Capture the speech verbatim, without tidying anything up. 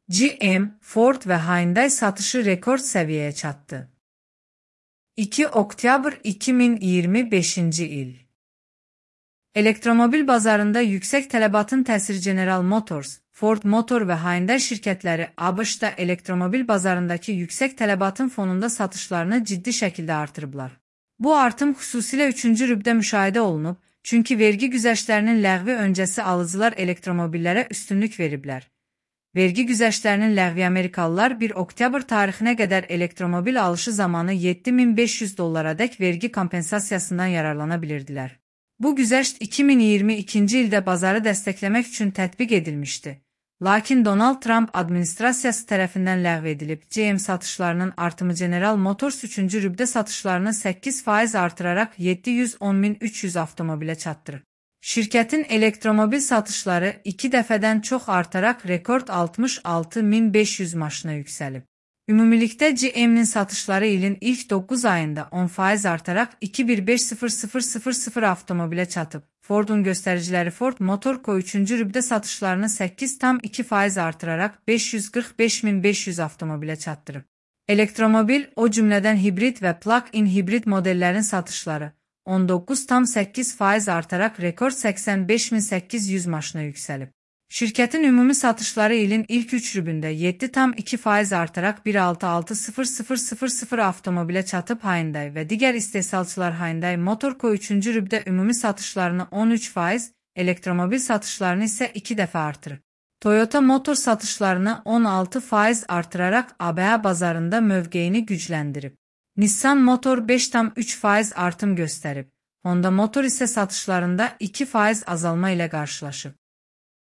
G M, Ford ve Hyundai satışı rekor seviyeye çattı. iki Oktyabr iki bin iyirmi beşinci il. Elektromobil bazarında yüksek tələbatın təsiri General Motors, Ford Motor ve Hyundai şirketleri A B Ş'da elektromobil bazarındaki yüksek tələbatın fonunda satışlarını ciddi şekilde artırıblar. Bu artım xüsusilə üçüncü rübdə müşahidə olunub, çünki vergi güzəştlərinin ləğvi öncəsi alıcılar elektromobillərə üstünlük veriblər. Vergi güzəştlərinin ləğvi Amerikalılar bir Oktyabr tarixinə qədər elektromobil alışı zamanı yeddi min beş yüz dollaradək vergi kompensasiyasından yararlana bilirdilər. Bu güzəşt iki bin iyirmi ikinci ildə bazarı dəstəkləmək üçün tətbiq edilmişdi. Lakin Donald Trump administrasiyası tərəfindən ləğv edilib, G M satışlarının artımı General Motors üçüncü rübdə satışlarını səkkiz faiz artıraraq yeddi yüz on min üç yüz avtomobilə çatdırıb. Şirkətin elektromobil satışları iki dəfədən çox artaraq rekord altmış altı min beş yüz maşına yüksəlib. Ümumilikdə G M'nin satışları ilin ilk doqquz ayında on faiz artaraq iki yüz on beş min avtomobilə çatıb. Ford'un göstəriciləri Ford Motor Co. üçüncü rübdə satışlarını səkkiz tam iki faiz artıraraq beş yüz qırx beş min beş yüz avtomobilə çatdırıb. Elektromobil, o cümlədən hibrid və plug-in hibrid modellərin satışları on doqquz tam səkkiz faiz artaraq rekord səksən beş min səkkiz yüz maşına yüksəlib. Şirkətin ümumi satışları ilin ilk üç rübündə yeddi tam iki faiz artaraq bir altı altı min avtomobilə çatıb. Hyundai və digər istehsalçılar Hyundai Motor Co. üçüncü rübdə ümumi satışlarını on üç faiz, elektromobil satışlarını isə iki dəfə artırıb. Toyota Motor satışlarını on altı faiz artıraraq A B A bazarında mövqeyini gücləndirib. Nissan Motor beş tam üç faiz artım göstərib. Honda Motor isə satışlarında iki faiz azalma ilə qarşılaşıb.